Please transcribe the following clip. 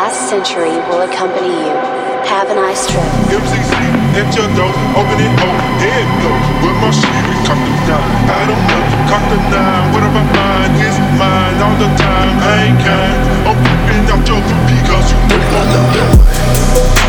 last century will accompany you. Have a nice trip. MCC at your door, open it, oh, there it goes. With my shit, cock the nine. I don't know, cock the nine. Whatever mine is mine all the time. I ain't kind. I'm flipping out your feet, cause you know I'm the